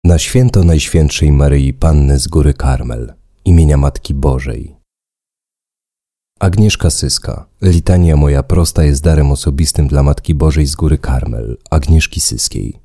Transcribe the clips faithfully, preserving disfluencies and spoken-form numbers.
Na święto Najświętszej Maryi Panny z Góry Karmel, imienia Matki Bożej. Agnieszka Syska. Litania moja prosta jest darem osobistym dla Matki Bożej z Góry Karmel, Agnieszki Syskiej.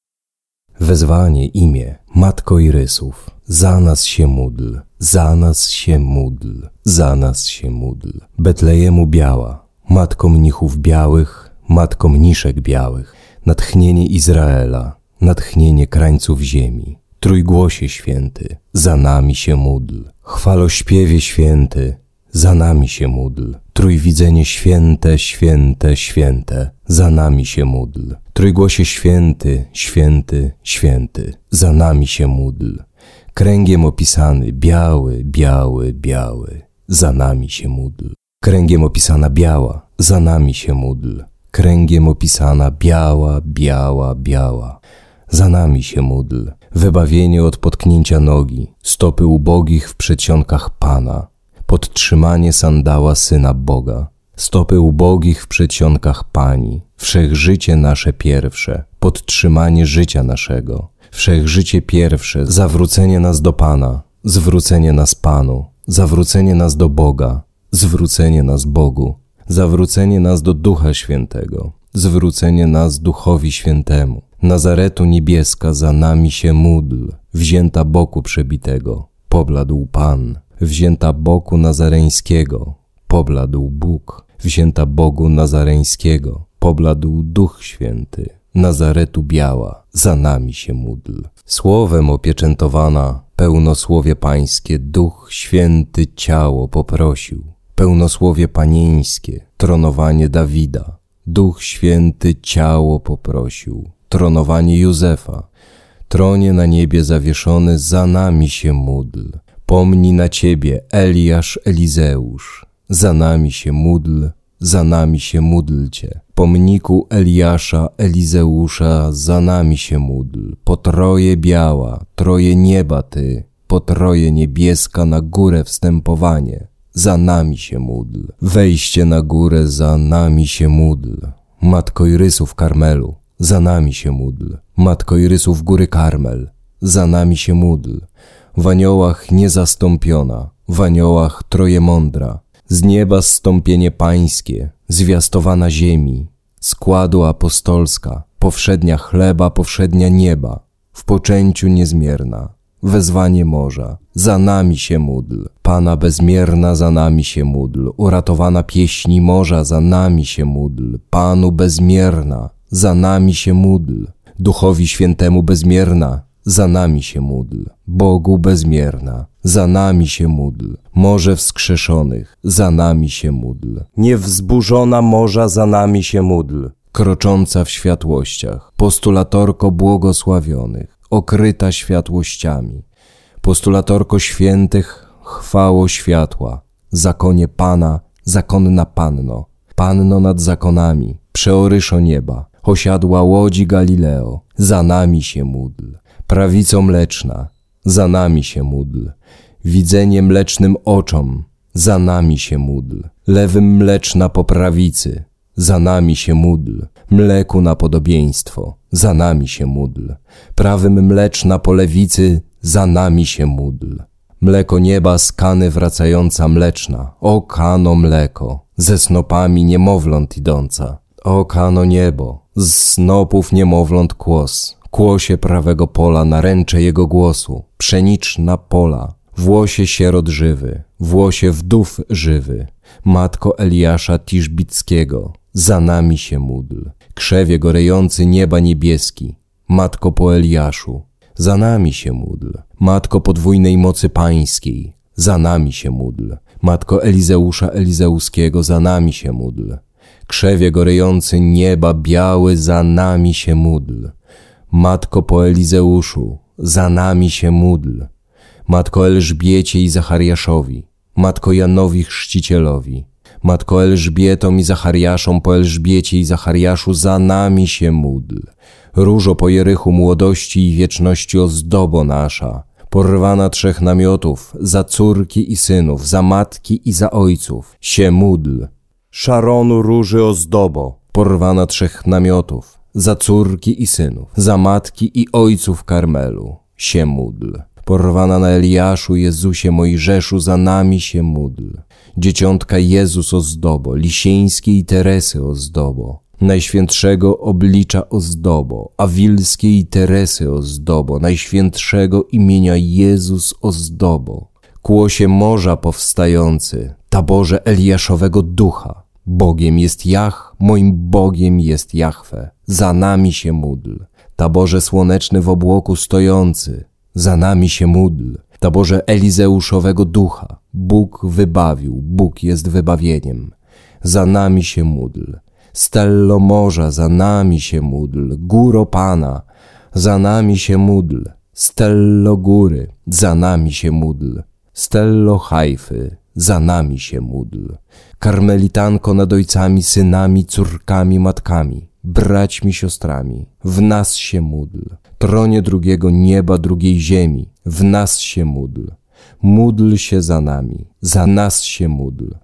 Wezwanie, imię, Matko Irysów, za nas się módl, za nas się módl, za nas się módl. Betlejemu biała, Matko mnichów białych, Matko mniszek białych, natchnienie Izraela, natchnienie krańców ziemi. Trójgłosie święty, za nami się módl. Chwalośpiewie święty, za nami się módl. Trójwidzenie święte, święte, święte, za nami się módl. Trójgłosie święty, święty, święty, za nami się módl. Kręgiem opisany, biały, biały, biały, za nami się módl. Kręgiem opisana biała, za nami się módl. Kręgiem opisana biała, biała, biała, za nami się módl. Wybawienie od potknięcia nogi, stopy ubogich w przedsionkach Pana, podtrzymanie sandała Syna Boga, stopy ubogich w przedsionkach Pani, wszechżycie nasze pierwsze, podtrzymanie życia naszego, wszechżycie pierwsze, zawrócenie nas do Pana, zwrócenie nas Panu, zawrócenie nas do Boga, zwrócenie nas Bogu, zawrócenie nas do Ducha Świętego, zwrócenie nas Duchowi Świętemu. Nazaretu niebieska, za nami się módl, wzięta boku przebitego, pobladł Pan, wzięta boku nazareńskiego, pobladł Bóg, wzięta Bogu nazareńskiego, pobladł Duch Święty, Nazaretu biała, za nami się módl. Słowem opieczętowana, pełnosłowie Pańskie, Duch Święty ciało poprosił, pełnosłowie Panieńskie, tronowanie Dawida, Duch Święty ciało poprosił, tronowanie Józefa, tronie na niebie zawieszony, za nami się módl. Pomni na Ciebie Eliasz, Elizeusz, za nami się módl, za nami się módlcie. Pomniku Eliasza, Elizeusza, za nami się módl. Po troje biała, troje nieba Ty, po troje niebieska na górę wstępowanie, za nami się módl. Wejście na górę, za nami się módl. Matko Irysów Karmelu, za nami się módl. Matko Irysów Góry Karmel, za nami się módl. W aniołach niezastąpiona, w aniołach troje mądra, z nieba zstąpienie Pańskie, zwiastowana ziemi, składu apostolska, powszednia chleba, powszednia nieba, w poczęciu niezmierna, wezwanie morza, za nami się módl. Pana bezmierna, za nami się módl. Uratowana pieśni morza, za nami się módl. Panu bezmierna, za nami się módl. Duchowi Świętemu bezmierna, za nami się módl. Bogu bezmierna, za nami się módl. Morze wskrzeszonych, za nami się módl. Niewzburzona morza, za nami się módl. Krocząca w światłościach, postulatorko błogosławionych, okryta światłościami, postulatorko świętych, chwało światła, zakonie Pana, zakonna Panno, Panno nad zakonami, przeoryszo nieba, osiadła łodzi Galileo, za nami się módl. Prawico mleczna, za nami się módl. Widzenie mlecznym oczom, za nami się módl. Lewym mleczna po prawicy, za nami się módl. Mleku na podobieństwo, za nami się módl. Prawym mleczna po lewicy, za nami się módl. Mleko nieba z kany wracająca mleczna, o kano mleko, ze snopami niemowląt idąca. O kano niebo, z snopów niemowląt kłos, kłosie prawego pola naręcze jego głosu, pszeniczna pola, włosie sierot żywy, włosie wdów żywy, matko Eliasza Tiszbickiego, za nami się módl. Krzewie gorejący nieba niebieski, matko po Eliaszu, za nami się módl. Matko podwójnej mocy pańskiej, za nami się módl. Matko Elizeusza Elizeuskiego, za nami się módl. Krzewie gorejący nieba biały, za nami się módl. Matko po Elizeuszu, za nami się módl. Matko Elżbiecie i Zachariaszowi, Matko Janowi Chrzcicielowi, Matko Elżbietom i Zachariaszom po Elżbiecie i Zachariaszu, za nami się módl. Różo po Jerychu młodości i wieczności ozdobo nasza, porwana trzech namiotów, za córki i synów, za matki i za ojców, się módl. Szaronu róży ozdobo, porwana trzech namiotów, za córki i synów, za matki i ojców Karmelu, się módl. Porwana na Eliaszu, Jezusie Mojżeszu, za nami się módl. Dzieciątka Jezus ozdobo, Lisieńskiej Teresy ozdobo, Najświętszego Oblicza ozdobo, Awilskiej Teresy ozdobo, Najświętszego imienia Jezus ozdobo, Kłosie morza powstający, taborze Eliaszowego ducha. Bogiem jest Jach, moim Bogiem jest Jahwe, za nami się módl. Taborze słoneczny w obłoku stojący, za nami się módl. Taborze Elizeuszowego ducha, Bóg wybawił, Bóg jest wybawieniem, za nami się módl. Stello morza, za nami się módl. Góro Pana, za nami się módl. Stello góry, za nami się módl. Stello Hajfy, za nami się módl. Karmelitanko nad ojcami, synami, córkami, matkami, braćmi, siostrami, w nas się módl. Tronie drugiego nieba, drugiej ziemi, w nas się módl. Módl się za nami, za nas się módl.